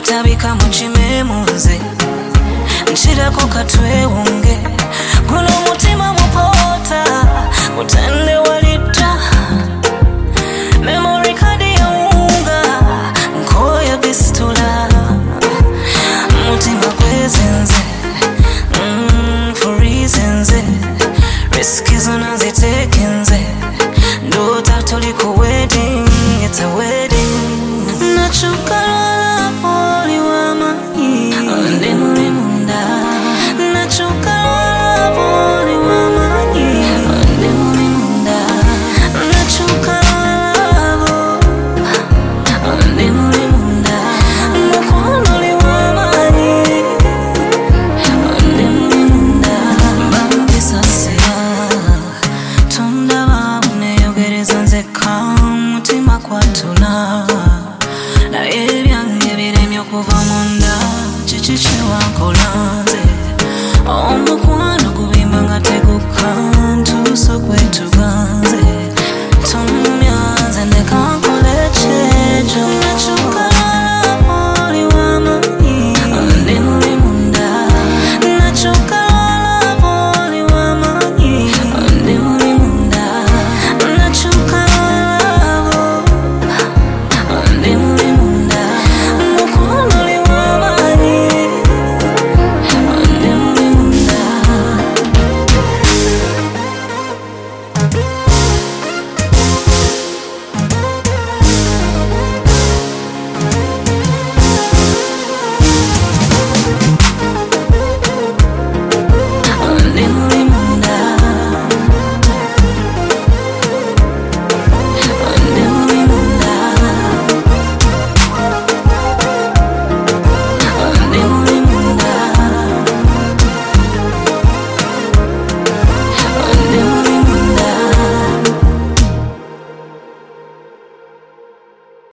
otabika mukimemuze nshirako katwewunge guno mutima mupota utende walita memory card ya unga nkoya bistula mutima kwezenze for reasons riski zona zitekenze ndota tuliko wedding it's a wedding nachukala poli wa mani onde muri munda nachukala poli wa mani onde muri munda nachukala onde muri munda mukono li wa mani onde muri munda bambi sasya tunda bamune yogereza nzeka mutima kwatula na ebyange biremye okuva munda kiki kyewankolanze omukwano gubimba nga tegukantuusa kwetuganze